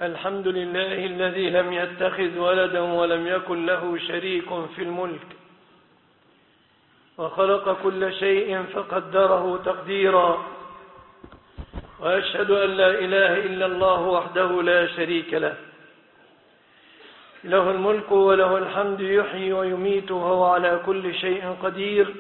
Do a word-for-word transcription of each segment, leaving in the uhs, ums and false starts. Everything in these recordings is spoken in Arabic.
الحمد لله الذي لم يتخذ ولدا ولم يكن له شريك في الملك، وخلق كل شيء فقدره تقديرا، وأشهد أن لا إله إلا الله وحده لا شريك له، له الملك وله الحمد، يحيي ويميت وهو على كل شيء قدير،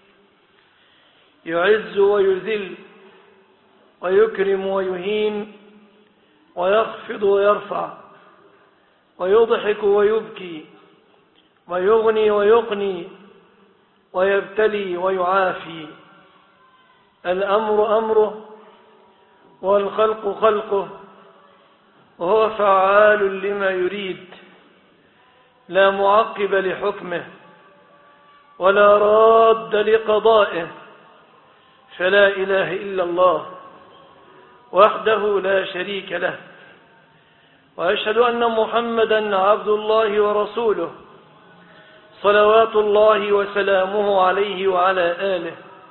يعز ويذل ويكرم ويهين ويخفض ويرفع ويضحك ويبكي ويغني ويقني ويبتلي ويعافي. الأمر أمره والخلق خلقه، وهو فعال لما يريد، لا معقب لحكمه ولا راد لقضائه، فلا إله إلا الله وحده لا شريك له، وأشهد أن محمدا عبد الله ورسوله، صلوات الله وسلامه عليه وعلى آله.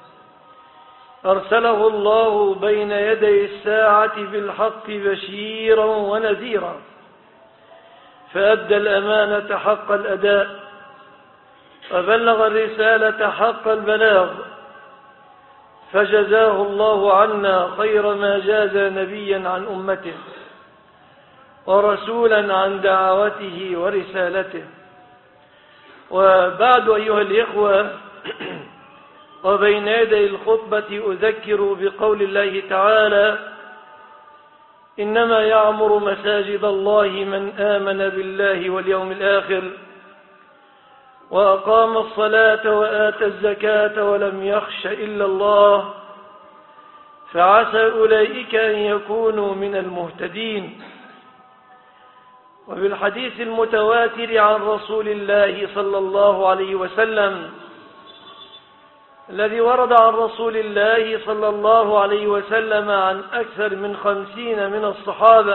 أرسله الله بين يدي الساعة بالحق بشيرا ونذيرا، فأدى الأمانة حق الأداء، وبلغ الرسالة حق البلاغ، فجزاه الله عنا خير ما جاز نبيا عن أمته ورسولا عن دعوته ورسالته. وبعد أيها الإخوة، وبين يدي الخطبة أذكر بقول الله تعالى: إنما يعمر مساجد الله من آمن بالله واليوم الآخر وأقام الصلاة وآتى الزكاة ولم يخش إلا الله، فعسى أولئك أن يكونوا من المهتدين. وبالحديث المتواتر عن رسول الله صلى الله عليه وسلم الذي ورد عن رسول الله صلى الله عليه وسلم عن أكثر من خمسين من الصحابة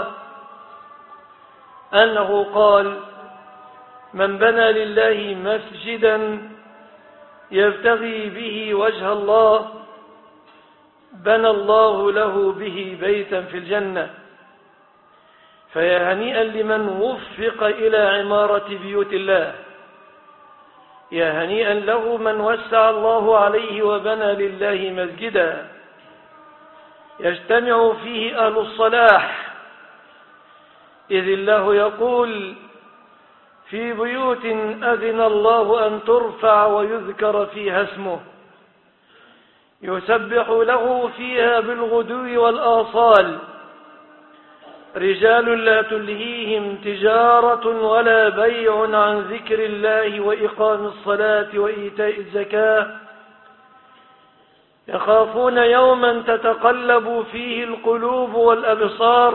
أنه قال: من بنى لله مسجدا يبتغي به وجه الله بنى الله له به بيتا في الجنة. فيا هنيئا لمن وفق إلى عمارة بيوت الله، يا هنيئا له من وسع الله عليه وبنى لله مسجدا يجتمع فيه أهل الصلاح، إذ الله يقول: في بيوت أذن الله أن ترفع ويذكر فيها اسمه يسبح له فيها بالغدو والآصال، رجال لا تلهيهم تجارة ولا بيع عن ذكر الله وإقام الصلاة وإيتاء الزكاة، يخافون يوما تتقلب فيه القلوب والأبصار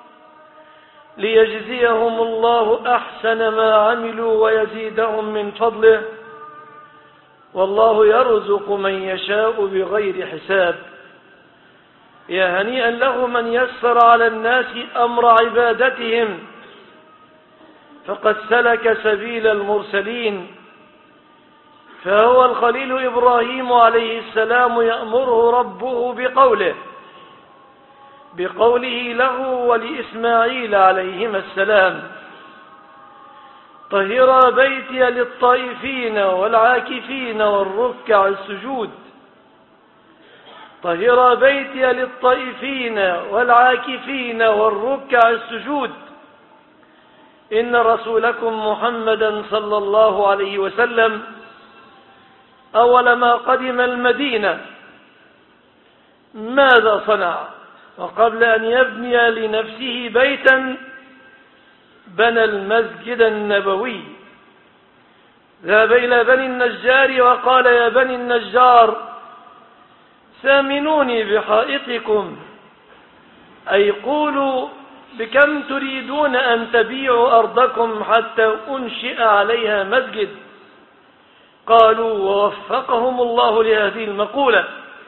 ليجزيهم الله أحسن ما عملوا ويزيدهم من فضله، والله يرزق من يشاء بغير حساب. يا هنيئا له من يسر على الناس أمر عبادتهم، فقد سلك سبيل المرسلين. فهو الخليل إبراهيم عليه السلام يأمره ربه بقوله بقوله له ولإسماعيل عليهما السلام: طهرا بيتي للطائفين والعاكفين والركع السجود. طهرا بيتي للطائفين والعاكفين والركع السجود. إن رسولكم محمدا صلى الله عليه وسلم أول ما قدم المدينة ماذا صنع؟ وقبل أن يبني لنفسه بيتا بنى المسجد النبوي. ذهب إلى بني النجار وقال: يا بني النجار، سامنوني بحائطكم، أي قولوا بكم تريدون أن تبيعوا أرضكم حتى أنشئ عليها مسجد. قالوا: ووفقهم الله لهذه المقولة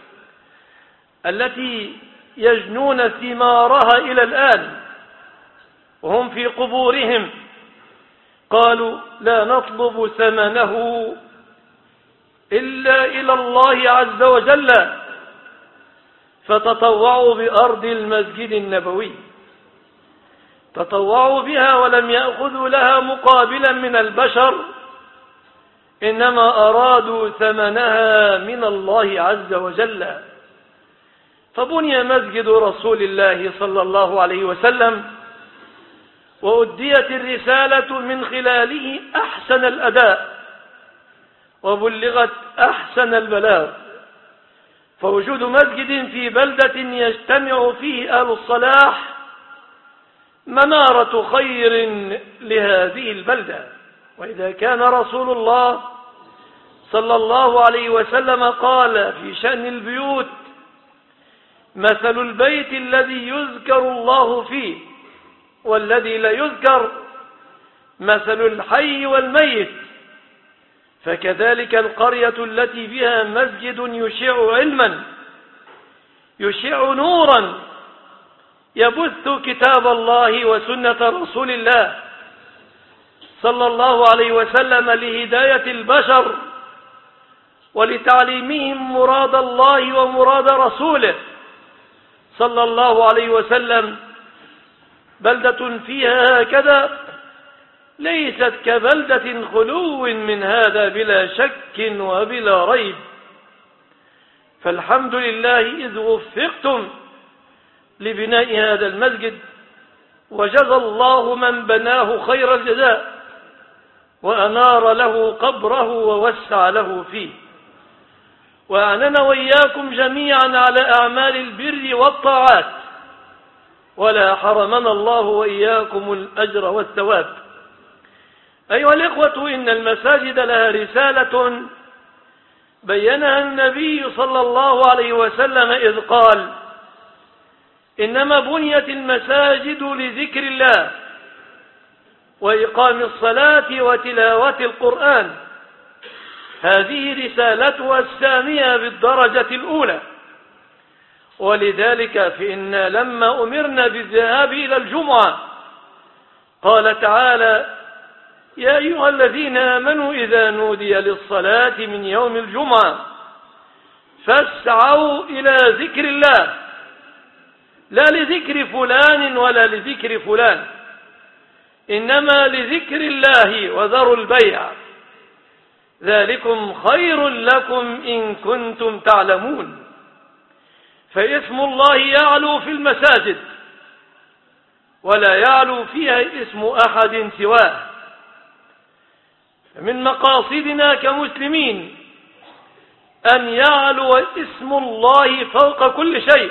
التي يجنون ثمارها إلى الآن وهم في قبورهم. قالوا: لا نطلب ثمنه إلا إلى الله عز وجل، فتطوعوا بأرض المسجد النبوي. تطوعوا بها ولم يأخذوا لها مقابلا من البشر، إنما أرادوا ثمنها من الله عز وجل. فبني مسجد رسول الله صلى الله عليه وسلم وأديت الرسالة من خلاله أحسن الأداء وبلغت أحسن البلاغ. فوجود مسجد في بلدة يجتمع فيه أهل الصلاح منارة خير لهذه البلدة. وإذا كان رسول الله صلى الله عليه وسلم قال في شأن البيوت: مثل البيت الذي يذكر الله فيه والذي لا يذكر مثل الحي والميت، فكذلك القرية التي بها مسجد يشع علما يشع نورا يبث كتاب الله وسنة رسول الله صلى الله عليه وسلم لهداية البشر ولتعليمهم مراد الله ومراد رسوله صلى الله عليه وسلم، بلدة فيها هكذا ليست كبلدة خلو من هذا بلا شك وبلا ريب. فالحمد لله إذ وفقتم لبناء هذا المسجد، وجزى الله من بناه خير الجزاء وأنار له قبره ووسع له فيه، وأعننا وإياكم جميعا على أعمال البر والطاعات، ولا حرمنا الله وإياكم الأجر والثواب. أيها الإخوة، إن المساجد لها رسالة بينها النبي صلى الله عليه وسلم إذ قال: إنما بنيت المساجد لذكر الله وإقام الصلاة وتلاوة القرآن. هذه رسالتها الثانية بالدرجة الأولى. ولذلك فإنا لما أمرنا بالذهاب إلى الجمعة قال تعالى: يا أيها الذين آمنوا إذا نودي للصلاة من يوم الجمعة فاسعوا إلى ذكر الله، لا لذكر فلان ولا لذكر فلان، إنما لذكر الله، وذروا البيع، ذلكم خير لكم إن كنتم تعلمون. فاسم الله يعلو في المساجد ولا يعلو فيها اسم أحد سواه. من مقاصدنا كمسلمين أن يعلو اسم الله فوق كل شيء،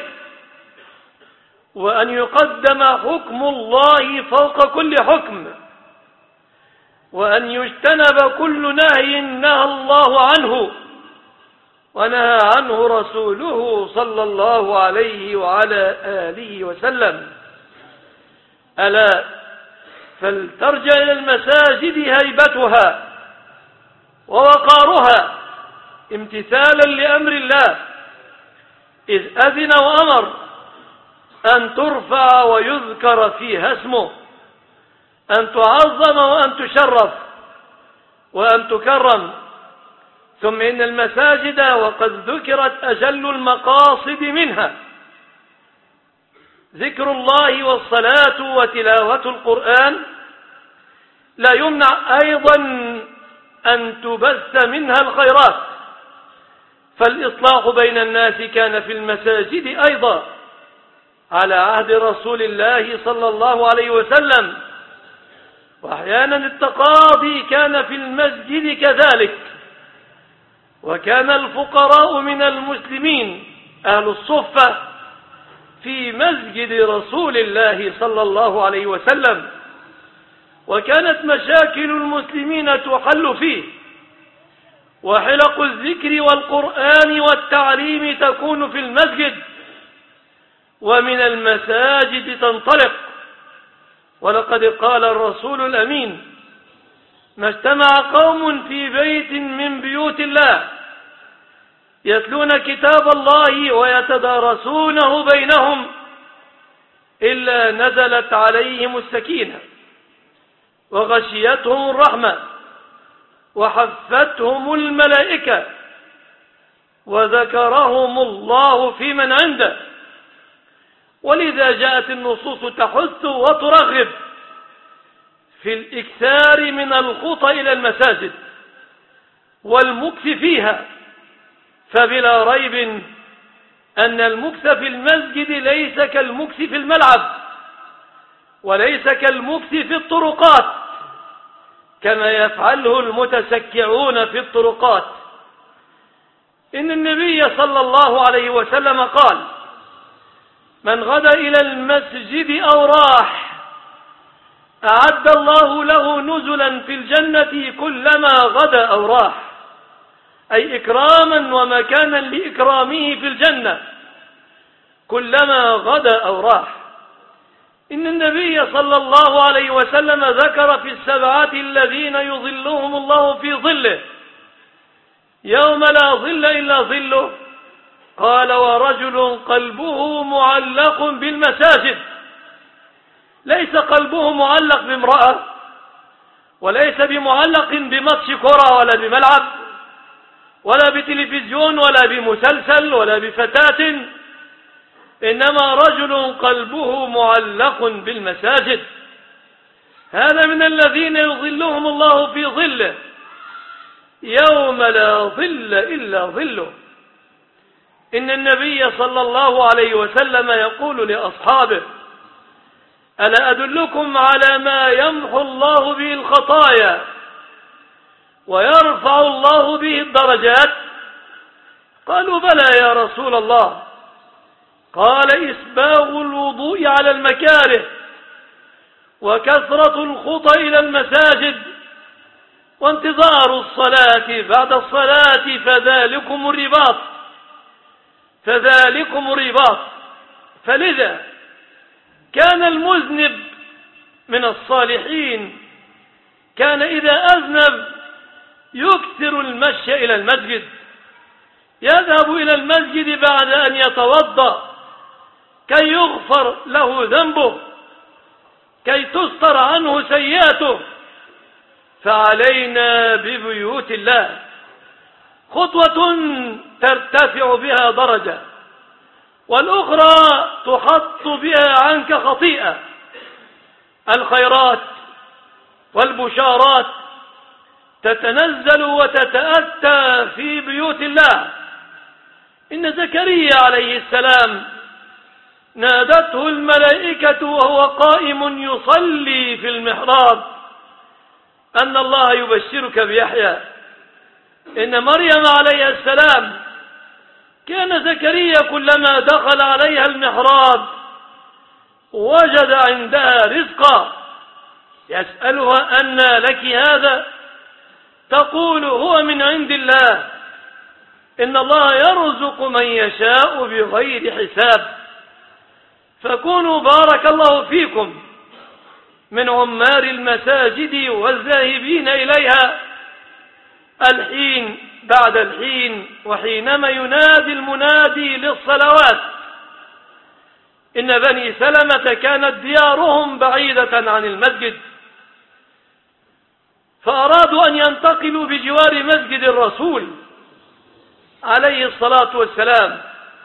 وأن يقدم حكم الله فوق كل حكم، وأن يجتنب كل نهي نهى الله عنه ونهى عنه رسوله صلى الله عليه وعلى آله وسلم. ألا فلترجع إلى المساجد هيبتها ووقارها امتثالا لأمر الله، إذ أذن وأمر أن ترفع ويذكر فيها اسمه، أن تعظم وأن تشرف وأن تكرم. ثم إن المساجد وقد ذكرت أجل المقاصد منها ذكر الله والصلاة وتلاوة القرآن، لا يمنع أيضا أن تبث منها الخيرات، فالإصلاح بين الناس كان في المساجد أيضا على عهد رسول الله صلى الله عليه وسلم، وأحيانا التقاضي كان في المسجد كذلك. وكان الفقراء من المسلمين أهل الصفة في مسجد رسول الله صلى الله عليه وسلم، وكانت مشاكل المسلمين تحل فيه، وحلق الذكر والقرآن والتعليم تكون في المسجد، ومن المساجد تنطلق. ولقد قال الرسول الأمين: ما اجتمع قوم في بيت من بيوت الله يتلون كتاب الله ويتدارسونه بينهم إلا نزلت عليهم السكينة وغشيتهم الرحمة وحفتهم الملائكة وذكرهم الله في من عنده. ولذا جاءت النصوص تحث وترغب في الإكثار من الخطى إلى المساجد والمكث فيها، فبلا ريب أن المكث في المسجد ليس كالمكث في الملعب، وليس كالمكث في الطرقات كما يفعله المتسكعون في الطرقات. إن النبي صلى الله عليه وسلم قال: من غدا إلى المسجد أو راح أعد الله له نزلا في الجنة كلما غدا أو راح، أي إكراما ومكانا لإكرامه في الجنة كلما غدا أو راح. إن النبي صلى الله عليه وسلم ذكر في السبعة الذين يظلهم الله في ظله يوم لا ظل إلا ظله، قال: ورجل قلبه معلق بالمساجد. ليس قلبه معلق بامرأة، وليس بمعلق بماتش كرة ولا بملعب ولا بتلفزيون ولا بمسلسل ولا بفتاة، إنما رجل قلبه معلق بالمساجد. هذا من الذين يظلهم الله في ظله يوم لا ظل إلا ظله. إن النبي صلى الله عليه وسلم يقول لأصحابه: ألا أدلكم على ما يمحو الله به الخطايا ويرفع الله به الدرجات؟ قالوا: بلى يا رسول الله. قال: إسباغ الوضوء على المكاره، وكثرة الخطى إلى المساجد، وانتظار الصلاة بعد الصلاة، فذلكم الرباط فذلكم الرباط. فلذا كان المذنب من الصالحين كان إذا أذنب يكثر المشي إلى المسجد، يذهب إلى المسجد بعد أن يتوضأ كي يغفر له ذنبه، كي تستر عنه سيئاته. فعلينا ببيوت الله، خطوة ترتفع بها درجة، والأخرى تحط بها عنك خطيئة. الخيرات والبشارات تتنزل وتتأتى في بيوت الله. إن زكريا عليه السلام نادته الملائكة وهو قائم يصلي في المحراب أن الله يبشرك بيحيى. إن مريم عليه السلام كان زكريا كلما دخل عليها المحراب وجد عندها رزقا، يسألها: أن لك هذا؟ تقول: هو من عند الله، إن الله يرزق من يشاء بغير حساب. فكونوا بارك الله فيكم من عمار المساجد والذاهبين إليها الحين بعد الحين، وحينما ينادي المنادي للصلوات. إن بني سلمة كانت ديارهم بعيدة عن المسجد، فأرادوا أن ينتقلوا بجوار مسجد الرسول عليه الصلاة والسلام،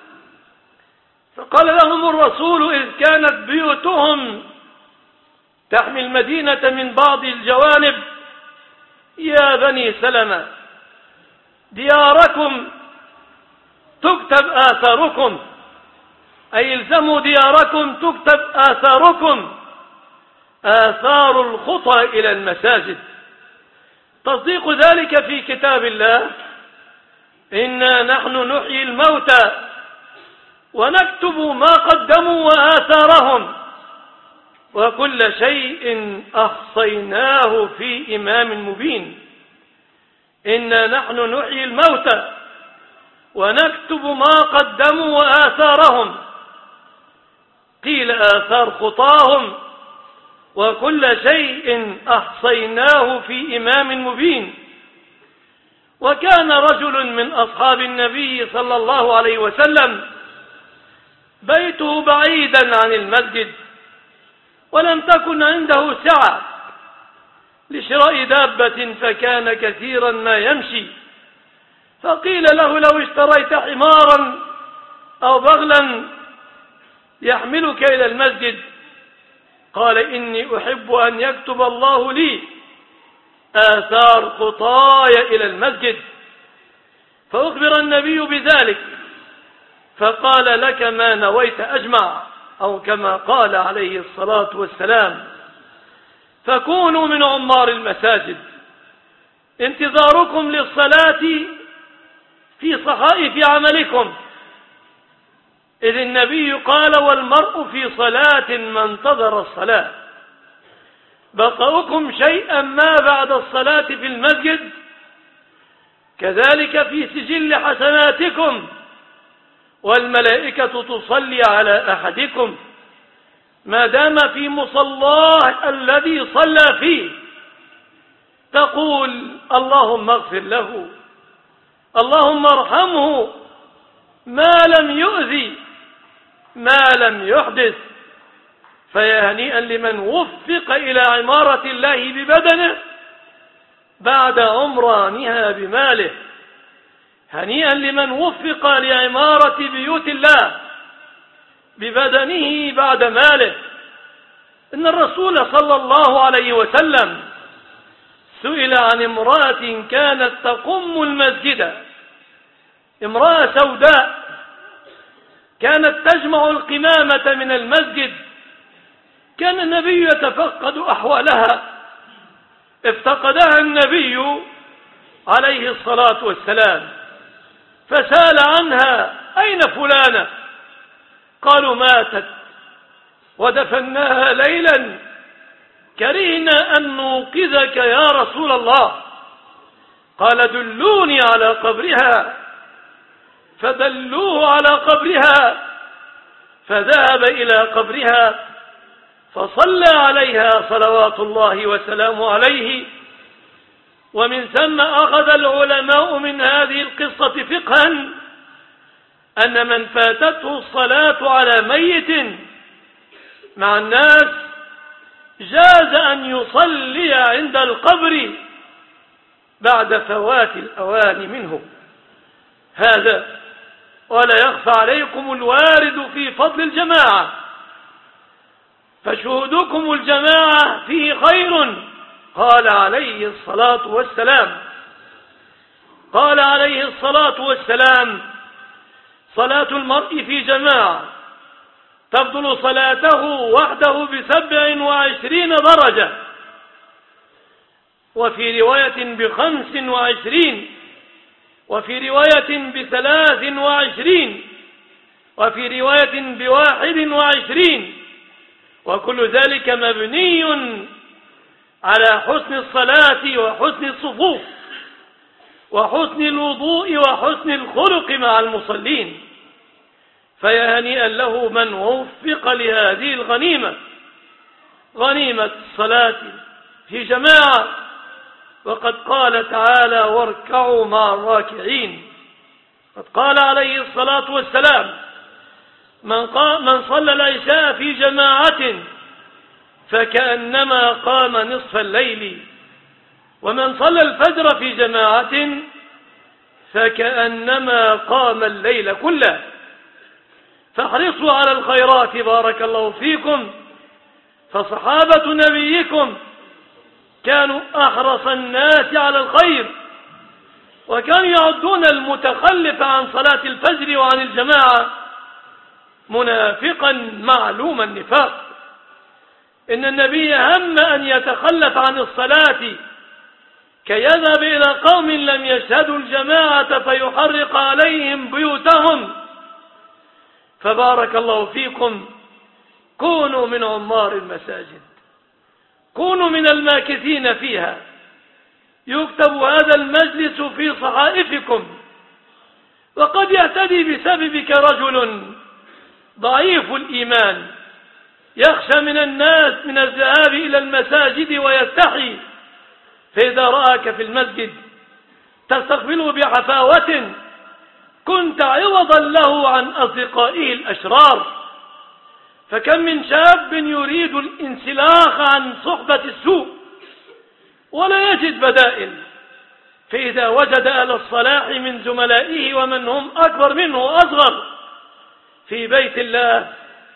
فقال لهم الرسول إذ كانت بيوتهم تحمي المدينة من بعض الجوانب: يا بني سلمة، دياركم تكتب آثاركم، أي الزموا دياركم تكتب آثاركم، آثار الخطى إلى المساجد. تصديق ذلك في كتاب الله: إنا نحن نحيي الموتى ونكتب ما قدموا وآثارهم وكل شيء أحصيناه في إمام مبين. إنا نحن نحيي الموتى ونكتب ما قدموا وآثارهم، قيل آثار خطاهم، وكل شيء أحصيناه في إمام مبين. وكان رجل من أصحاب النبي صلى الله عليه وسلم بيته بعيدا عن المسجد، ولم تكن عنده سعة لشراء دابة، فكان كثيرا ما يمشي، فقيل له: لو اشتريت حمارا أو بغلا يحملك إلى المسجد قال إني أحب أن يكتب الله لي آثار خطاي إلى المسجد. فأخبر النبي بذلك فقال لك ما نويت أجمع، أو كما قال عليه الصلاة والسلام. فكونوا من عمار المساجد. انتظاركم للصلاة في صحائف عملكم، إذ النبي قال والمرء في صلاة ما انتظر الصلاة. بقاؤكم شيئا ما بعد الصلاة في المسجد كذلك في سجل حسناتكم، والملائكة تصلي على أحدكم ما دام في مصلاه الذي صلى فيه، تقول اللهم اغفر له، اللهم ارحمه، ما لم يؤذي، ما لم يحدث. فيا هنيئا لمن وفق إلى عمارة الله ببدنه بعد عمرانها بماله، هنيئا لمن وفق لعمارة بيوت الله ببدنه بعد ماله. إن الرسول صلى الله عليه وسلم سئل عن امرأة كانت تقم المسجد، امرأة سوداء كانت تجمع القمامة من المسجد، كان النبي يتفقد أحوالها، افتقدها النبي عليه الصلاة والسلام فسأل عنها أين فلانة؟ قالوا ماتت ودفناها ليلا، كرهنا أن نوقظك يا رسول الله. قال دلوني على قبرها، فدلوه على قبرها، فذهب إلى قبرها فصلى عليها صلوات الله وسلامه عليه. ومن ثم أخذ العلماء من هذه القصة فقها أن من فاتته الصلاة على ميت مع الناس جاز أن يصلي عند القبر بعد فوات الأوان منه. هذا ولا يخفى عليكم الوارد في فضل الجماعة، فشهودكم الجماعة فيه خير. قال عليه الصلاة والسلام قال عليه الصلاة والسلام صلاة المرء في جماعة تفضل صلاته وحده بسبع وعشرين درجة، وفي رواية بخمس وعشرين، وفي رواية بثلاث وعشرين، وفي رواية بواحد وعشرين، وكل ذلك مبني على حسن الصلاة وحسن الصفوف وحسن الوضوء وحسن الخلق مع المصلين. فيا هنيئا له من وفق لهذه الغنيمة، غنيمة الصلاة في جماعة. وقد قال تعالى واركعوا مع الراكعين. قد قال عليه الصلاة والسلام من, من صلى العشاء في جماعة فكأنما قام نصف الليل، ومن صلى الفجر في جماعة فكأنما قام الليل كله. فاحرصوا على الخيرات بارك الله فيكم، فصحابة نبيكم كانوا أحرص الناس على الخير، وكانوا يعدون المتخلف عن صلاة الفجر وعن الجماعة منافقا معلوم النفاق. إن النبي هم أن يتخلف عن الصلاة كي يذهب إلى قوم لم يشهدوا الجماعة فيحرق عليهم بيوتهم. فبارك الله فيكم، كونوا من عمار المساجد، كونوا من الماكثين فيها، يكتب هذا المجلس في صحائفكم. وقد يهتدي بسببك رجل ضعيف الإيمان يخشى من الناس من الذهاب إلى المساجد ويستحي، فإذا رآك في المسجد تستقبله بحفاوة كنت عوضا له عن أصدقائه الأشرار. فكم من شاب يريد الانسلاخ عن صحبة السوء ولا يجد بدائل، فإذا وجد أهل الصلاح من زملائه ومن هم أكبر منه وأصغر في بيت الله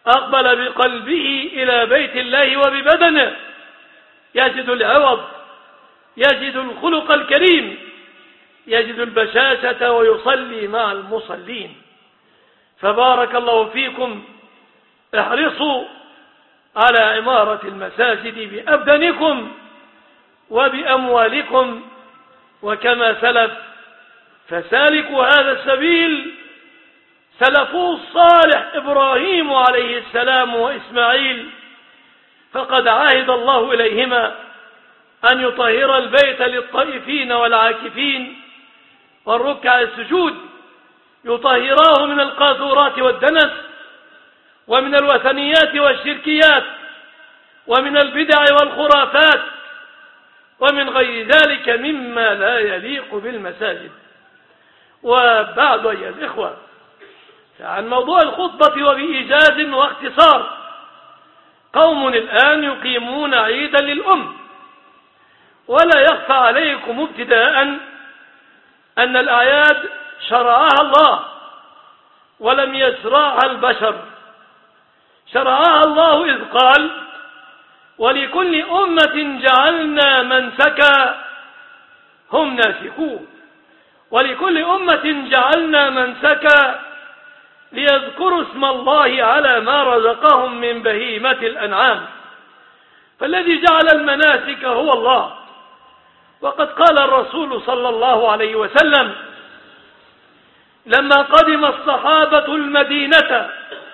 أقبل بقلبه إلى بيت الله وببدنه يجد العوض، يجد الخلق الكريم، يجد البشاشة ويصلي مع المصلين. فبارك الله فيكم، احرصوا على عمارة المساجد بأبدانكم وبأموالكم، وكما سلف فسالكوا هذا السبيل سلفوه الصالح إبراهيم عليه السلام وإسماعيل، فقد عاهد الله إليهما أن يطهر البيت للطائفين والعاكفين والركع السجود، يطهراه من القاذورات والدنس ومن الوثنيات والشركيات ومن البدع والخرافات ومن غير ذلك مما لا يليق بالمساجد. وبعد أيها الإخوة، عن موضوع الخطبة وبإيجاز واختصار، قوم الآن يقيمون عيدا للأم، ولا يخفى عليكم ابتداء أن الأعياد شرعها الله ولم يشرعها البشر. شرعها الله إذ قال: ولكل أمة جعلنا منسكا هم ناسكوه، ولكل أمة جعلنا منسكا ليذكروا اسم الله على ما رزقهم من بهيمة الأنعام. فالذي جعل المناسك هو الله. وقد قال الرسول صلى الله عليه وسلم لما قدم الصحابة المدينة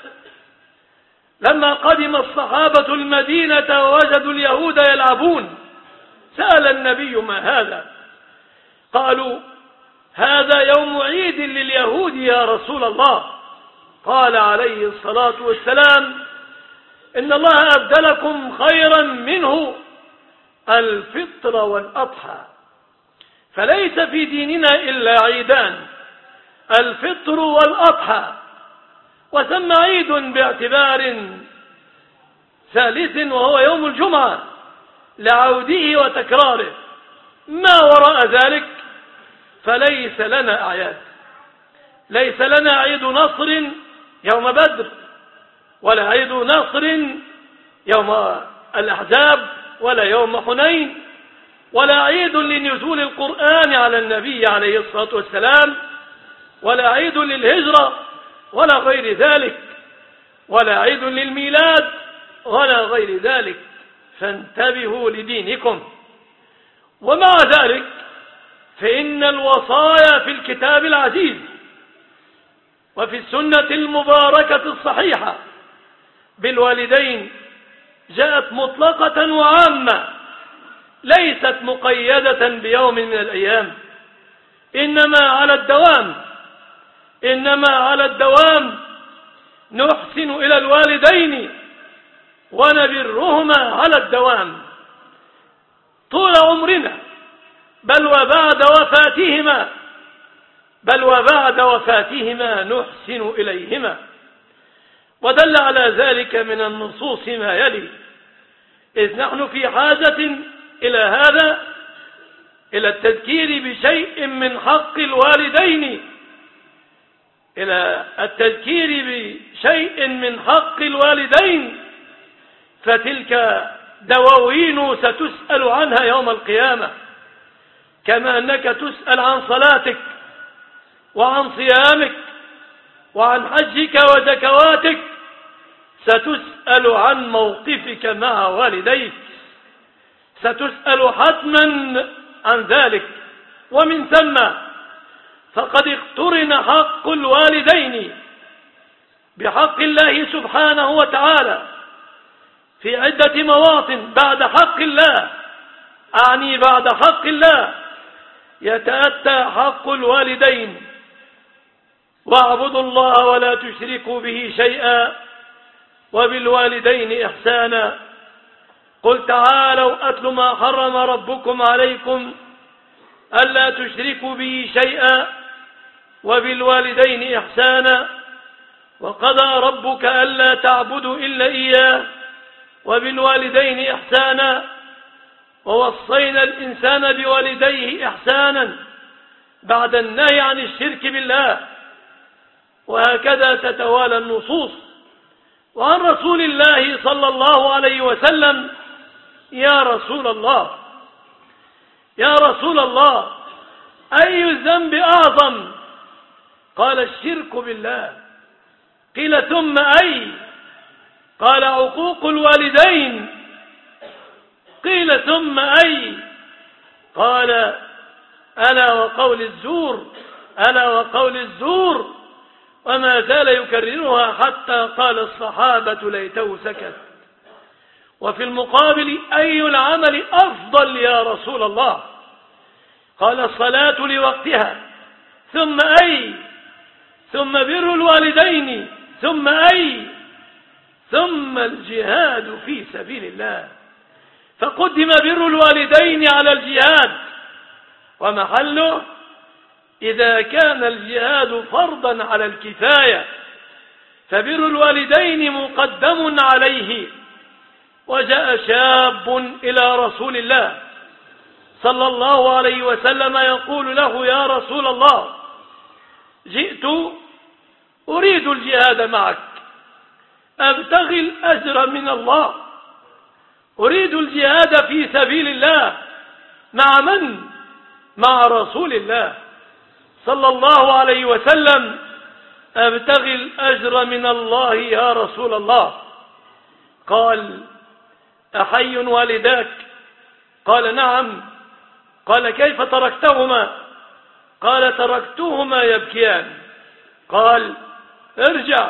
لما قدم الصحابة المدينة ووجدوا اليهود يلعبون، سأل النبي: ما هذا؟ قالوا: هذا يوم عيد لليهود يا رسول الله. قال عليه الصلاة والسلام: إن الله أبدلكم خيرا منه الفطر والأضحى. فليس في ديننا إلا عيدان: الفطر والأضحى. وثم عيد باعتبار ثالث وهو يوم الجمعة لعوده وتكراره. ما وراء ذلك فليس لنا أعياد. ليس لنا عيد نصر يوم بدر، ولا عيد نصر يوم الأحزاب، ولا يوم حنين، ولا عيد لنزول القرآن على النبي عليه الصلاة والسلام، ولا عيد للهجرة ولا غير ذلك، ولا عيد للميلاد ولا غير ذلك. فانتبهوا لدينكم. ومع ذلك فإن الوصايا في الكتاب العزيز وفي السنة المباركة الصحيحة بالوالدين جاءت مطلقة وعامة، ليست مقيدة بيوم من الأيام، إنما على الدوام إنما على الدوام نحسن إلى الوالدين ونبرهما على الدوام طول عمرنا، بل وبعد وفاتهما بل وبعد وفاتهما نحسن إليهما. ودل على ذلك من النصوص ما يلي: إذ نحن في حاجة إلى هذا، إلى التذكير بشيء من حق الوالدين إلى التذكير بشيء من حق الوالدين فتلك دواوين ستسأل عنها يوم القيامة، كما أنك تسأل عن صلاتك وعن صيامك وعن حجك وزكواتك، ستسأل عن موقفك مع والديك، ستسأل حتما عن ذلك. ومن ثم فقد اقترن حق الوالدين بحق الله سبحانه وتعالى في عدة مواطن بعد حق الله، أعني بعد حق الله يتأتى حق الوالدين: واعبدوا الله ولا تشركوا به شيئا وبالوالدين إحسانا. قل تعالوا أتل ما حرم ربكم عليكم ألا تشركوا به شيئا وبالوالدين إحسانا وقضى ربك ألا تعبدوا إلا إياه وبالوالدين إحسانا ووصينا الإنسان بوالديه إحسانا بعد النهي عن الشرك بالله. وهكذا تتوالى النصوص وعن رسول الله صلى الله عليه وسلم: يا رسول الله يا رسول الله أي الذنب أعظم؟ قال: الشرك بالله. قيل: ثم أي؟ قال: عقوق الوالدين. قيل: ثم أي؟ قال: ألا وقول الزور ألا وقول الزور. وما زال يكررها حتى قال الصحابة: ليته سكت. وفي المقابل: أي العمل أفضل يا رسول الله؟ قال: الصلاة لوقتها. ثم أي؟ ثم بر الوالدين. ثم أي؟ ثم الجهاد في سبيل الله. فقدم بر الوالدين على الجهاد، ومحله إذا كان الجهاد فرضا على الكفاية فبر الوالدين مقدم عليه. وجاء شاب إلى رسول الله صلى الله عليه وسلم يقول له: يا رسول الله، جئت أريد الجهاد معك، أبتغي الأجر من الله، أريد الجهاد في سبيل الله. مع من؟ مع رسول الله صلى الله عليه وسلم. أبتغي الأجر من الله يا رسول الله. قال: أحي والداك؟ قال: نعم. قال: كيف تركتهما؟ قال: تركتهما يبكيان. قال: ارجع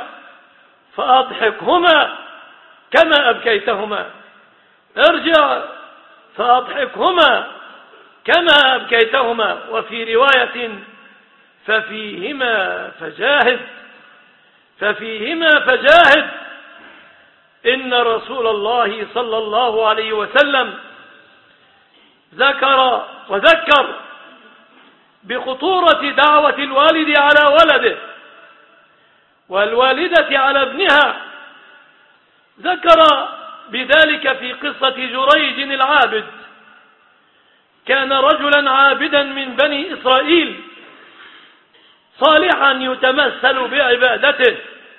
فأضحكهما كما أبكيتهما، ارجع فأضحكهما كما أبكيتهما. وفي رواية: ففيهما فجاهد ففيهما فجاهد. إن رسول الله صلى الله عليه وسلم ذكر وذكر بخطورة دعوة الوالد على ولده والوالدة على ابنها. ذكر بذلك في قصة جريج العابد. كان رجلا عابدا من بني إسرائيل صالحا يتمثل بعبادته،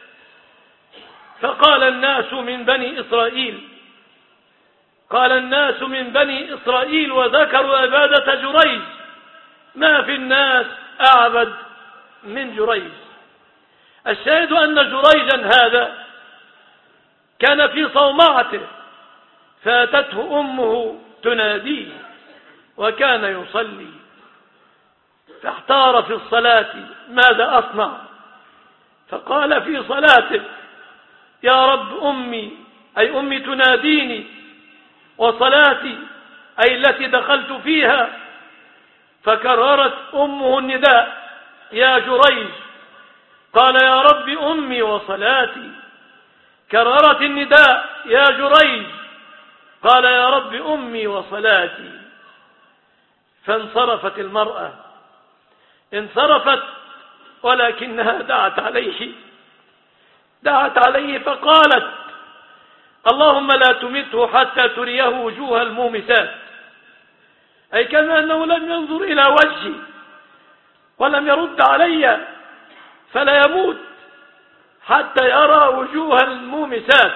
فقال الناس من بني إسرائيل قال الناس من بني إسرائيل وذكروا عبادة جريج: ما في الناس أعبد من جريج. الشاهد أن جريجا هذا كان في صومعته، فاتته أمه تناديه وكان يصلي، فاحتار في الصلاة ماذا أصنع؟ فقال في صلاته: يا رب أمي، أي أمي تناديني، وصلاتي أي التي دخلت فيها. فكررت أمه النداء: يا جريج. قال: يا رب أمي وصلاتي. كررت النداء: يا جريج. قال: يا رب أمي وصلاتي. فانصرفت المرأة، انصرفت، ولكنها دعت عليه دعت عليه فقالت: اللهم لا تمته حتى تريه وجوه المومسات، أي كما أنه لم ينظر إلى وجهي ولم يرد علي، فلا يموت حتى يرى وجوه المومسات.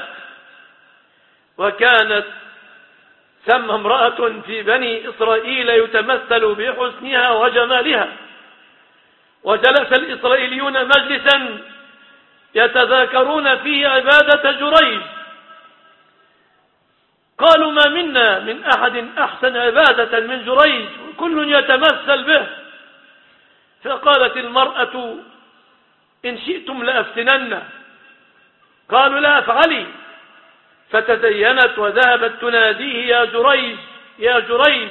وكانت ثم امرأة في بني إسرائيل يتمثل بحسنها وجمالها، وجلس الإسرائيليون مجلسا يتذاكرون فيه عبادة جريج. قالوا: ما منا من أحد أحسن عبادة من جريج، كل يتمثل به. فقالت المرأة: إن شئتم لأفتنن. قالوا: لا افعلي. فتزينت وذهبت تناديه: يا جريج يا جريج.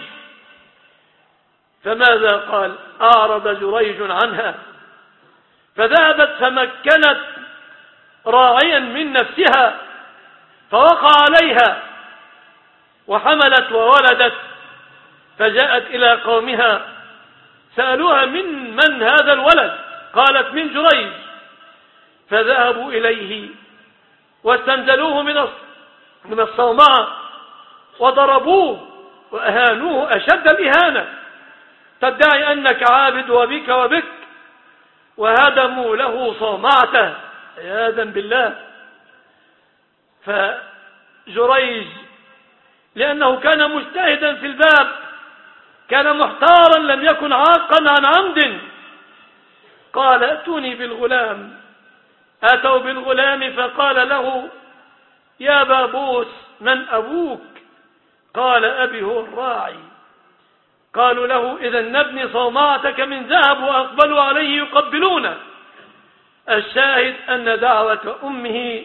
فماذا قال؟ أعرض جريج عنها، فذهبت فمكنت راعيا من نفسها فوقع عليها وحملت وولدت، فجاءت إلى قومها سألوها: من من هذا الولد؟ قالت: من جريج. فذهبوا إليه واستنزلوه من الصومعة وضربوه وأهانوه أشد الإهانة، تدعي أنك عابد وبك وبك، وهدموا له صومعته عياذا بالله. فجريج لأنه كان مجتهدا في الباب، كان محتارا، لم يكن عاقا عن عمد، قال ائتوني بالغلام. أتوا بالغلام فقال له يا بابوس من أبوك؟ قال أبي هو الراعي. قالوا له إذا نبني صومعتك من ذهب وأقبلوا عليه يقبلونه. الشاهد أن دعوة أمه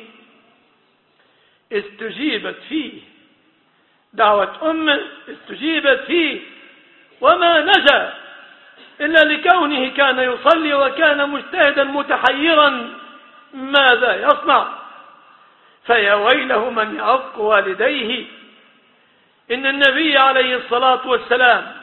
استجيبت فيه، دعوة أمه استجيبت فيه، وما نجا إلا لكونه كان يصلي وكان مجتهدا متحيرا ماذا يصنع. فيا ويله من يعق والديه. إن النبي عليه الصلاة والسلام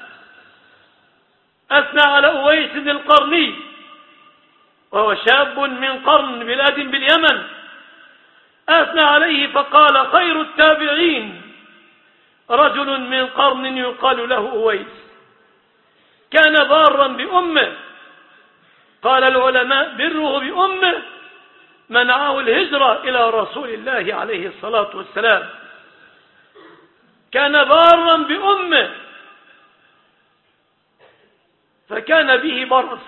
أثنى على أويس القرني وهو شاب من قرن بلاد باليمن، أثنى عليه فقال خير التابعين رجل من قرن يقال له أويس، كان بارا بأمه. قال العلماء بره بأمه منعه الهجرة إلى رسول الله عليه الصلاة والسلام. كان بارا بأمه فكان به برص،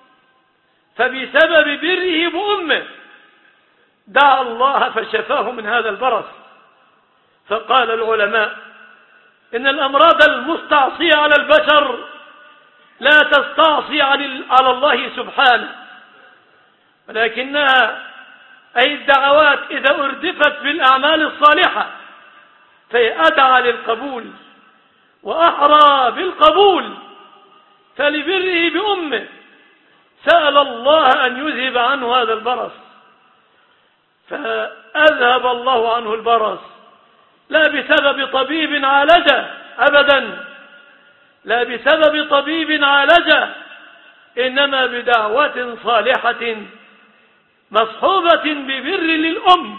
فبسبب بره بأمه دعا الله فشفاه من هذا البرص. فقال العلماء إن الأمراض المستعصية على البشر لا تستعصي على الله سبحانه، ولكنها أي الدعوات إذا أردفت بالأعمال الصالحة فهي أدعى للقبول وأحرى بالقبول. فلبره بأمه سأل الله أن يذهب عنه هذا البرص، فأذهب الله عنه البرص لا بسبب طبيب عالجه أبدا، لا بسبب طبيب عالجه، إنما بدعوة صالحة مصحوبة ببر للأم،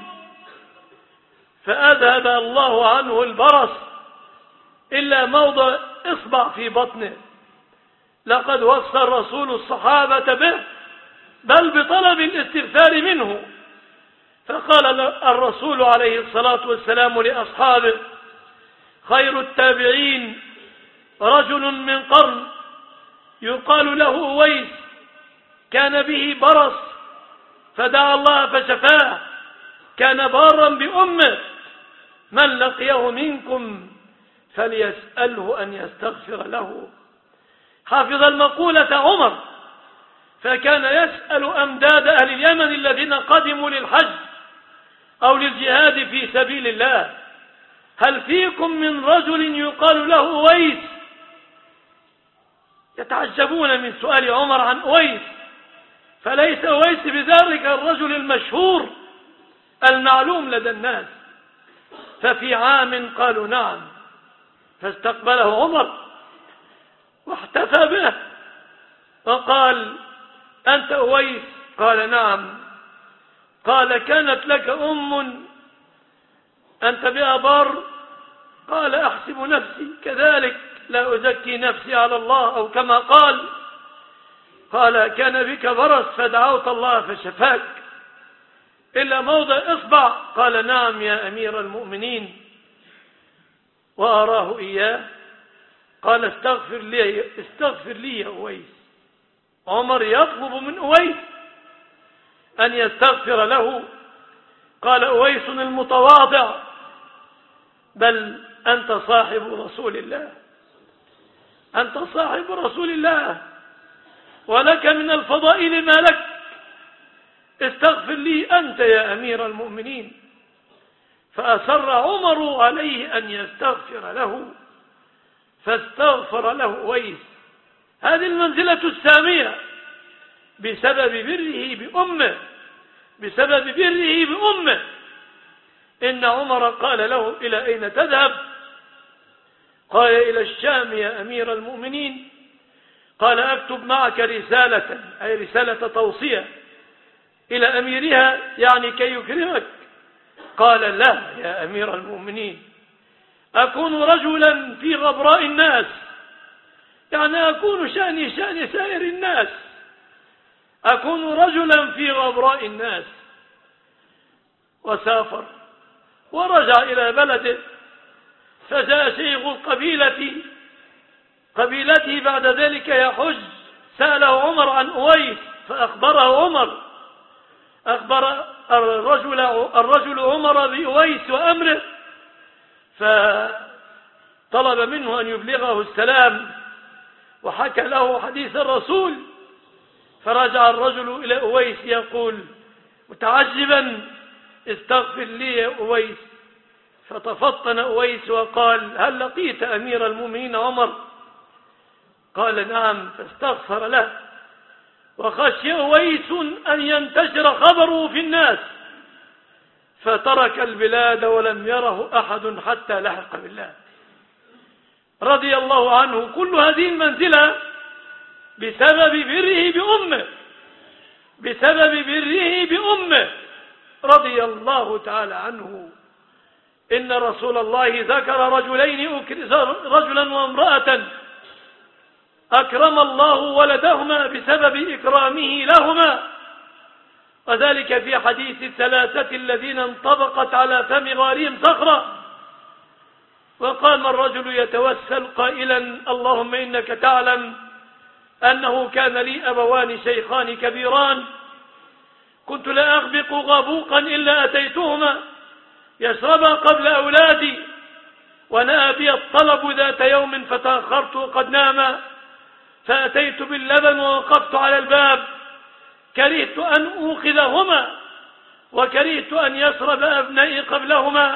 فأذهب الله عنه البرص إلا موضع إصبع في بطنه. لقد وصى الرسول الصحابة به بل بطلب الاستغفار منه. فقال الرسول عليه الصلاة والسلام لأصحابه خير التابعين رجل من قرن يقال له أويس، كان به برص فدعا الله فشفاه، كان بارا بأمه، من لقيه منكم فليسأله أن يستغفر له. حافظ المقولة عمر، فكان يسأل أمداد أهل اليمن الذين قدموا للحج أو للجهاد في سبيل الله هل فيكم من رجل يقال له أويس؟ يتعجبون من سؤال عمر عن أويس، فليس أويس بذلك الرجل المشهور المعلوم لدى الناس. ففي عام قالوا نعم، فاستقبله عمر واحتفى به وقال أنت أويس؟ قال نعم. قال كانت لك أم أنت بها بار؟ قال أحسب نفسي كذلك لا أزكي نفسي على الله، أو كما قال. قال كان بك برص فدعوت الله فشفاك إلا موضع إصبع؟ قال نعم يا أمير المؤمنين. وأراه إياه قال استغفر لي, استغفر لي يا أويس. عمر يطلب من أويس أن يستغفر له. قال أويس المتواضع بل أنت صاحب رسول الله، أنت صاحب رسول الله ولك من الفضائل ما لك، استغفر لي أنت يا أمير المؤمنين. فأسر عمر عليه أن يستغفر له فاستغفر له أويس. هذه المنزلة السامية بسبب بره بأمه، بسبب بره بأمه. إن عمر قال له إلى أين تذهب؟ قال إلى الشام يا أمير المؤمنين. قال أكتب معك رسالة، أي رسالة توصية إلى أميرها يعني كي يكرمك. قال لا يا أمير المؤمنين، أكون رجلا في غبراء الناس، يعني أكون شأني شأن سائر الناس، أكون رجلا في غبراء الناس. وسافر ورجع إلى بلده، فجاء شيخ القبيلة قبيلته بعد ذلك يحج، سأله عمر عن أويس فأخبره عمر، أخبر الرجل, الرجل عمر بأويس وأمره، فطلب منه أن يبلغه السلام وحكى له حديث الرسول. فرجع الرجل إلى أويس يقول متعجبا استغفر لي يا أويس، فتفطن أويس وقال هل لقيت أمير المؤمنين عمر؟ قال نعم، فاستغفر له، وخشي أويس أن ينتشر خبره في الناس، فترك البلاد ولم يره أحد حتى لحق بالله رضي الله عنه. كل هذه المنزلة بسبب بره بأمه، بسبب بره بأمه رضي الله تعالى عنه. إن رسول الله ذكر رجلين، رجلا وامرأة أكرم الله ولدهما بسبب إكرامه لهما، وذلك في حديث الثلاثة الذين انطبقت على فم غارهم صخرة. وقام الرجل يتوسل قائلا اللهم إنك تعلم أنه كان لي أبوان شيخان كبيران، كنت لا أغبق غبوقا إلا أتيتهما يشربا قبل أولادي، ونأى بي الطلب ذات يوم فتأخرت وقد ناما، فأتيت باللبن ووقفت على الباب، كرهت أن أوخذهما وكرهت أن يشرب أبنائي قبلهما،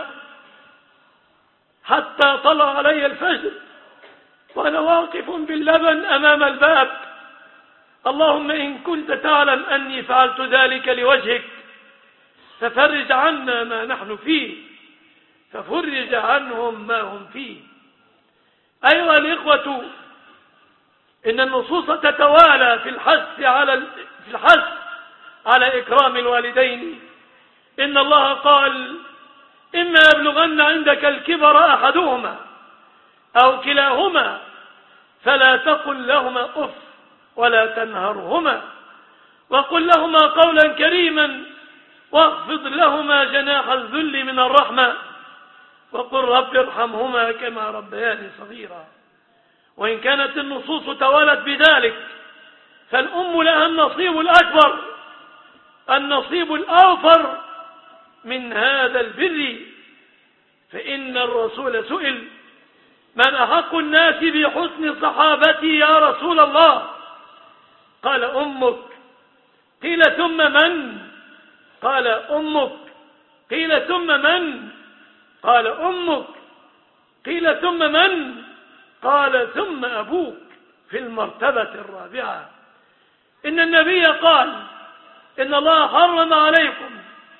حتى طلع علي الفجر وأنا واقف باللبن أمام الباب، اللهم إن كنت تعلم أني فعلت ذلك لوجهك ففرج عنا ما نحن فيه، ففرج عنهم ما هم فيه. أيها الإخوة، إن النصوص تتوالى في الحث على في الحث على إكرام الوالدين. إن الله قال إما يبلغن عندك الكبر أحدهما أو كلاهما فلا تقل لهما أف ولا تنهرهما، وقل لهما قولا كريما، واخفض لهما جناح الذل من الرحمة، وقل رب ارحمهما كما ربياني صغيرا. وإن كانت النصوص توالت بذلك فالأم لها النصيب الأكبر، النصيب الأوفر من هذا البر. فإن الرسول سئل من أحق الناس بحسن صحابتي يا رسول الله؟ قال أمك. قيل ثم من؟ قال أمك. قيل ثم من؟ قال أمك. قيل ثم من؟ قال ثم أبوك، في المرتبة الرابعة. إن النبي قال إن الله حرم عليكم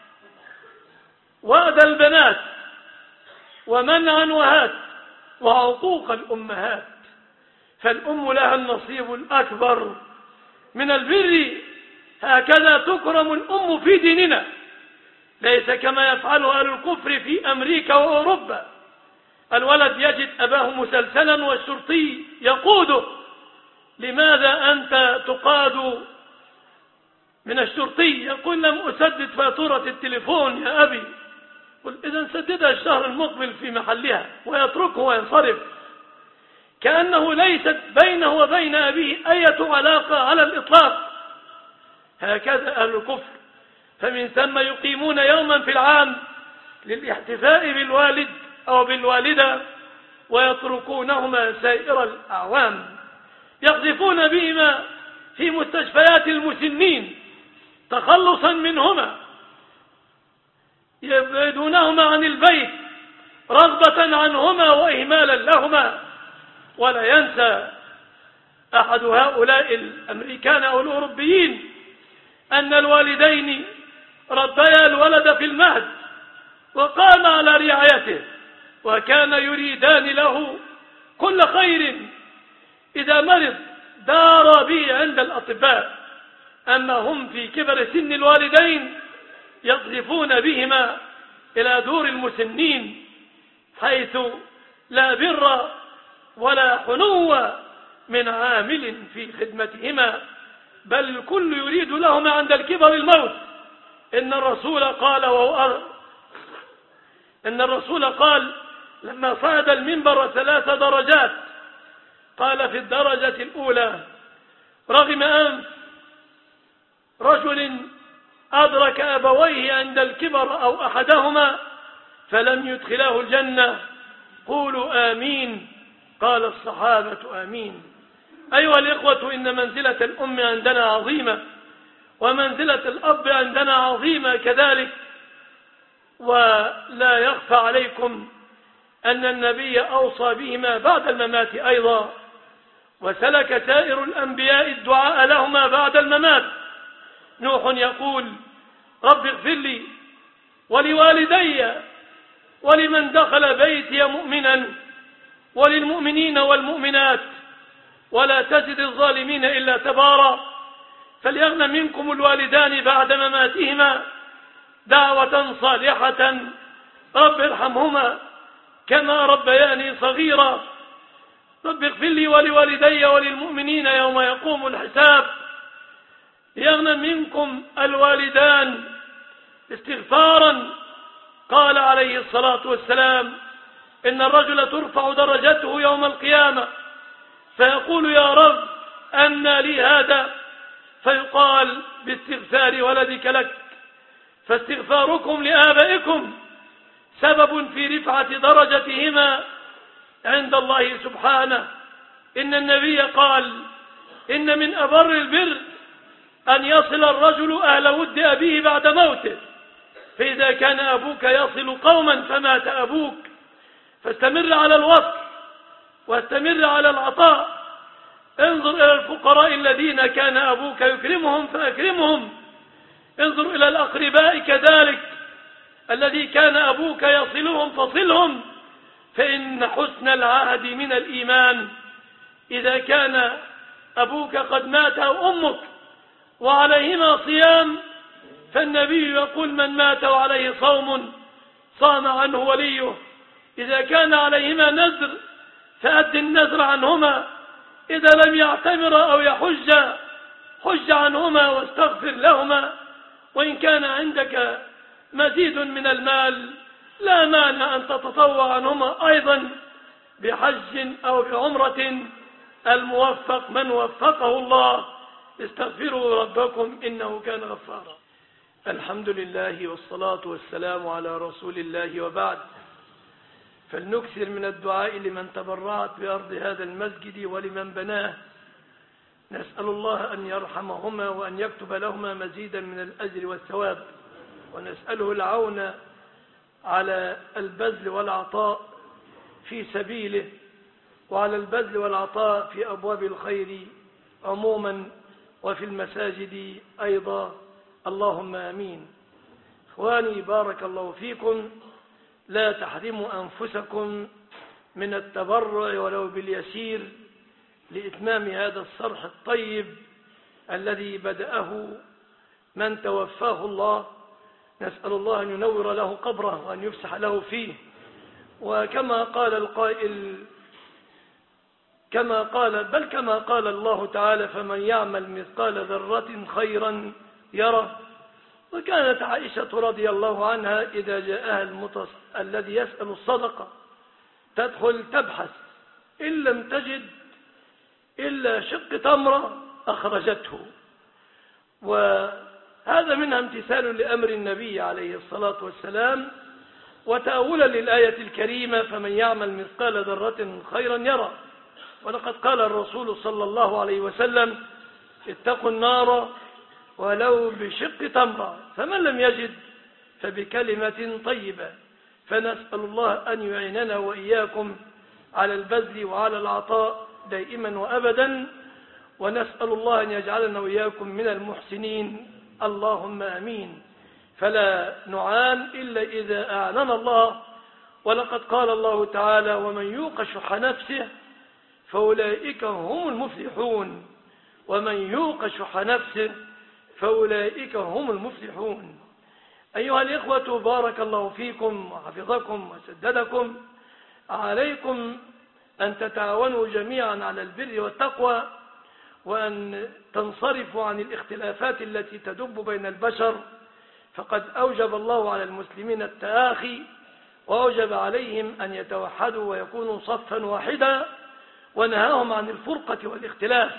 وأد البنات ومنعا وهات وعقوق الأمهات، فالأم لها النصيب الأكبر من البر. هكذا تكرم الأم في ديننا، ليس كما يفعل أهل الكفر في أمريكا وأوروبا. الولد يجد أباه مسلسلا والشرطي يقوده، لماذا أنت تقاد من الشرطي؟ يقول لم أسدد فاتورة التليفون يا أبي. قل إذن سددها الشهر المقبل في محلها، ويتركه وينصرف، كأنه ليست بينه وبين أبيه أي علاقة على الإطلاق. هكذا أهل الكفر، فمن ثم يقيمون يوما في العام للاحتفاء بالوالد أو بالوالدة ويتركونهما سائر الأعوام، يقذفون بهما في مستشفيات المسنين تخلصا منهما، يبعدونهما عن البيت رغبة عنهما وإهمالا لهما. ولا ينسى أحد هؤلاء الأمريكان أو الأوروبيين أن الوالدين ربيا الولد في المهد وقام على رعايته، وكان يريدان له كل خير. إذا مرض دار به عند الأطباء، أما هم في كبر سن الوالدين يقذفون بهما إلى دور المسنين، حيث لا بر ولا حنو من عامل في خدمتهما، بل الكل يريد لهما عند الكبر الموت. إن الرسول قال وهو أن الرسول قال لما صعد المنبر ثلاث درجات، قال في الدرجة الأولى رغم أنف رجل أدرك أبويه عند الكبر أو أحدهما فلم يدخلاه الجنة، قولوا آمين. قال الصحابة آمين. أيها الإخوة، إن منزلة الأم عندنا عظيمة، ومنزلة الأب عندنا عظيمة كذلك، ولا يخفى عليكم أن النبي أوصى بهما بعد الممات أيضا، وسلك سائر الأنبياء الدعاء لهما بعد الممات. نوح يقول رب اغفر لي ولوالدي ولمن دخل بيتي مؤمنا وللمؤمنين والمؤمنات ولا تزد الظالمين إلا تبارا. فليغن منكم الوالدان بعد مماتهما دعوة صالحة رب ارحمهما كما ربياني صغيرا. رب اغفر لي ولوالدي وللمؤمنين يوم يقوم الحساب. يغن منكم الوالدان استغفارا. قال عليه الصلاة والسلام إن الرجل ترفع درجته يوم القيامة فيقول يا رب أنى لي هذا، فيقال باستغفار ولدك لك. فاستغفاركم لآبائكم سبب في رفعة درجتهما عند الله سبحانه. إن النبي قال إن من أبر البر أن يصل الرجل أهل ود أبيه بعد موته، فإذا كان أبوك يصل قوما فمات أبوك فاستمر على الوصل واستمر على العطاء. انظر إلى الفقراء الذين كان أبوك يكرمهم فأكرمهم. انظر إلى الأقرباء كذلك الذي كان أبوك يصلهم فصلهم. فإن حسن العهد من الإيمان. إذا كان أبوك قد مات أو أمك وعليهما صيام، فالنبي يقول من مات وعليه صوم صام عنه وليه. إذا كان عليهما نذر فأد النذر عنهما. إذا لم يعتمر أو يحج حج عنهما واستغفر لهما. وإن كان عندك مزيد من المال لا مانع أن تتطوع عنهما أيضا بحج أو بعمرة. الموفق من وفقه الله. استغفروا ربكم إنه كان غفارا. الحمد لله والصلاة والسلام على رسول الله، وبعد. فلنكثر من الدعاء لمن تبرعت بأرض هذا المسجد ولمن بناه. نسأل الله أن يرحمهما وأن يكتب لهما مزيدا من الأجر والثواب، ونسأله العون على البذل والعطاء في سبيله، وعلى البذل والعطاء في أبواب الخير عموما وفي المساجد أيضا. اللهم آمين. إخواني بارك الله فيكم، لا تحرموا أنفسكم من التبرع ولو باليسير لإتمام هذا الصرح الطيب الذي بدأه من توفاه الله. نسأل الله أن ينور له قبره وأن يفسح له فيه. وكما قال القائل كما قال بل كما قال الله تعالى فمن يعمل مثقال ذرة خيرا يره. وكانت عائشة رضي الله عنها إذا جاءها المتص... الذي يسأل الصدقة تدخل تبحث، إن لم تجد إلا شق تمرة أخرجته. وهذا منها امتثال لأمر النبي عليه الصلاة والسلام، وتأولا للآية الكريمة فمن يعمل مثقال ذرة خيرا يره. ولقد قال الرسول صلى الله عليه وسلم اتقوا النار ولو بشق تمرة، فمن لم يجد فبكلمة طيبة. فنسأل الله أن يعيننا وإياكم على البذل وعلى العطاء دائما وأبدا، ونسأل الله أن يجعلنا وإياكم من المحسنين. اللهم أمين. فلا نعان إلا إذا أعلن الله. ولقد قال الله تعالى ومن يوق شح نفسه فأولئك هم المفلحون. ومن يوق شح نفسه فأولئك هم المفلحون. أيها الإخوة بارك الله فيكم وحفظكم وسددكم. عليكم أن تتعاونوا جميعا على البر والتقوى، وأن تنصرفوا عن الاختلافات التي تدب بين البشر. فقد أوجب الله على المسلمين التآخي وأوجب عليهم أن يتوحدوا ويكونوا صفا واحدا، ونهاهم عن الفرقة والاختلاف.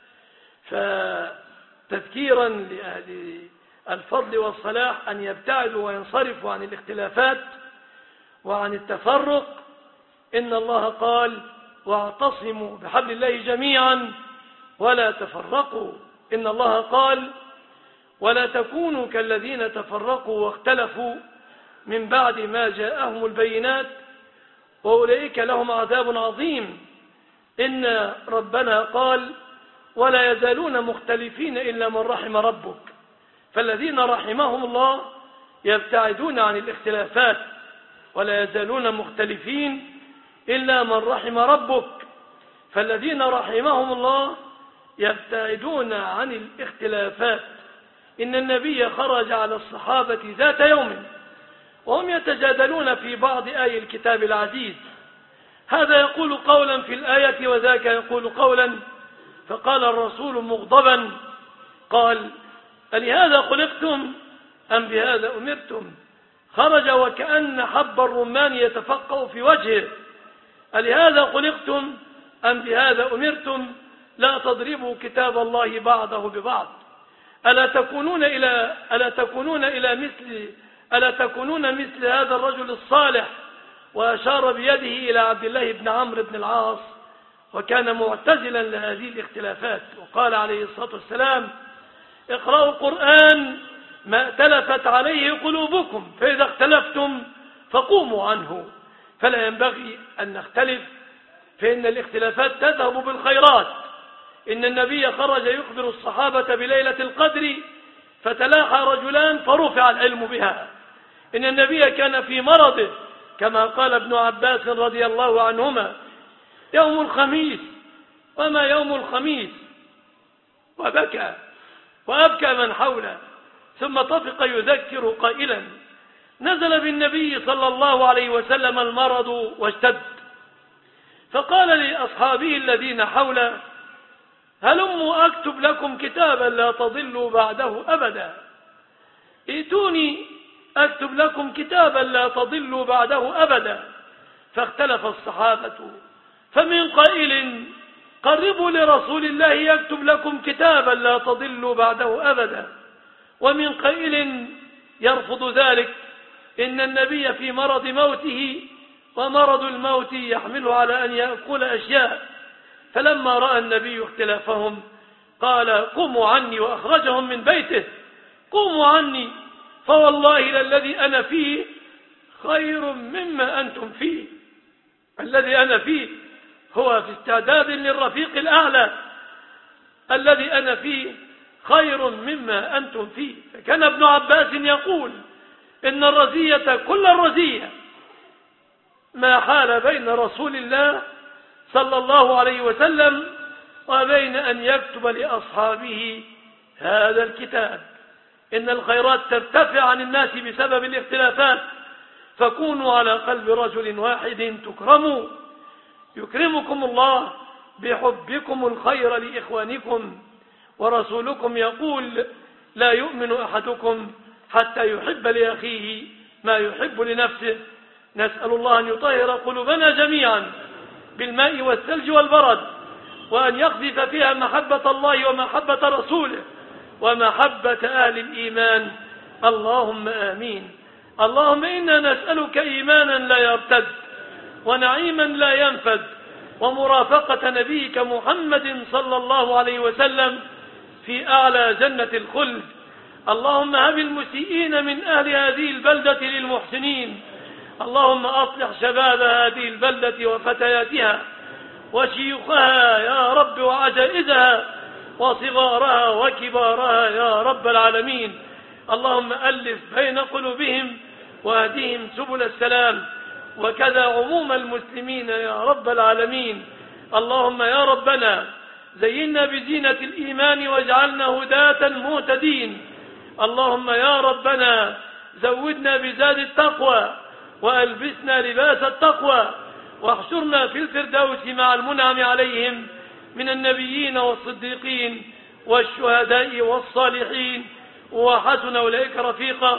فتذكيرا لأهل الفضل والصلاح أن يبتعدوا وينصرفوا عن الاختلافات وعن التفرق. إن الله قال: واعتصموا بحبل الله جميعا ولا تفرقوا. إن الله قال: ولا تكونوا كالذين تفرقوا واختلفوا من بعد ما جاءهم البينات وأولئك لهم عذاب عظيم. إن ربنا قال: ولا يزالون مختلفين إلا من رحم ربك. فالذين رحمهم الله يبتعدون عن الاختلافات، ولا يزالون مختلفين إلا من رحم ربك. فالذين رحمهم الله يبتعدون عن الاختلافات. إن النبي خرج على الصحابة ذات يوم وهم يتجادلون في بعض آي الكتاب العزيز، هذا يقول قولا في الآية وذاك يقول قولا، فقال الرسول مغضبا قال: ألهذا خلقتم أم بهذا أمرتم؟ خرج وكأن حب الرمان يتفقأ في وجهه. ألهذا خلقتم أم بهذا أمرتم؟ لا تضربوا كتاب الله بعضه ببعض. ألا تكونون إلى ألا تكونون إلى مثل ألا تكونون مثل هذا الرجل الصالح؟ وأشار بيده إلى عبد الله بن عمرو بن العاص، وكان معتزلا لهذه الاختلافات. وقال عليه الصلاة والسلام: اقرأوا القرآن ما ائتلفت عليه قلوبكم، فإذا اختلفتم فقوموا عنه. فلا ينبغي أن نختلف، فإن الاختلافات تذهب بالخيرات. إن النبي خرج يخبر الصحابة بليلة القدر فتلاحى رجلان فرفع العلم بها. إن النبي كان في مرضه كما قال ابن عباس رضي الله عنهما: يوم الخميس وما يوم الخميس، وبكى وأبكى من حوله، ثم طفق يذكر قائلا: نزل بالنبي صلى الله عليه وسلم المرض واشتد. فقال لأصحابه الذين حوله: هلموا أكتب لكم كتابا لا تضلوا بعده أبدا. ائتوني أكتب لكم كتابا لا تضلوا بعده أبدا. فاختلف الصحابة، فمن قائل: قربوا لرسول الله يكتب لكم كتابا لا تضلوا بعده أبدا، ومن قائل يرفض ذلك، إن النبي في مرض موته، ومرض الموت يحمله على أن يأكل أشياء. فلما رأى النبي اختلافهم قال: قوموا عني، وأخرجهم من بيته. قوموا عني، فوالله للذي أنا فيه خير مما أنتم فيه. الذي أنا فيه هو في استعداد للرفيق الأعلى، الذي أنا فيه خير مما أنتم فيه. فكان ابن عباس يقول: إن الرزية كل الرزية ما حال بين رسول الله صلى الله عليه وسلم وبين أن يكتب لأصحابه هذا الكتاب. إن الخيرات ترتفع عن الناس بسبب الاختلافات، فكونوا على قلب رجل واحد تكرموا. يكرمكم الله بحبكم الخير لإخوانكم. ورسولكم يقول: لا يؤمن أحدكم حتى يحب لأخيه ما يحب لنفسه. نسأل الله أن يطهر قلوبنا جميعا بالماء والثلج والبرد، وأن يقذف فيها محبة الله ومحبة رسوله ومحبة أهل الإيمان. اللهم آمين. اللهم إنا نسألك إيمانا لا يرتد، ونعيما لا ينفد، ومرافقة نبيك محمد صلى الله عليه وسلم في أعلى جنة الخلد. اللهم هب المسيئين من أهل هذه البلدة للمحسنين. اللهم أصلح شباب هذه البلدة وفتياتها وشيوخها يا رب، وعجائزها وصغارها وكبارها يا رب العالمين. اللهم ألف بين قلوبهم واهدهم سبل السلام، وكذا عموم المسلمين يا رب العالمين. اللهم يا ربنا زينا بزينة الإيمان واجعلنا هداة مهتدين. اللهم يا ربنا زودنا بزاد التقوى وألبسنا لباس التقوى، واحشرنا في الفردوس مع المنعم عليهم من النبيين والصديقين والشهداء والصالحين، وحسن أولئك رفيقا.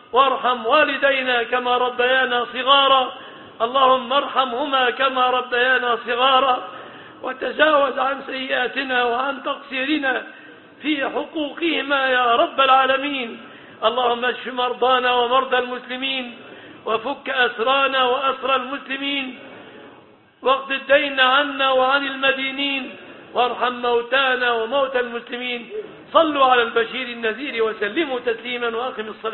وارحم والدينا كما ربيانا صغارا، اللهم ارحمهما كما ربيانا صغارا، وتجاوز عن سيئاتنا وعن تقصيرنا في حقوقهما يا رب العالمين. اللهم اشف مرضانا ومرضى المسلمين، وفك أسرانا وأسرى المسلمين، واقض الدين عنا وعن المدينين، وارحم موتانا وموتى المسلمين. صلوا على البشير النذير وسلموا تسليما، وأقم الصلاة.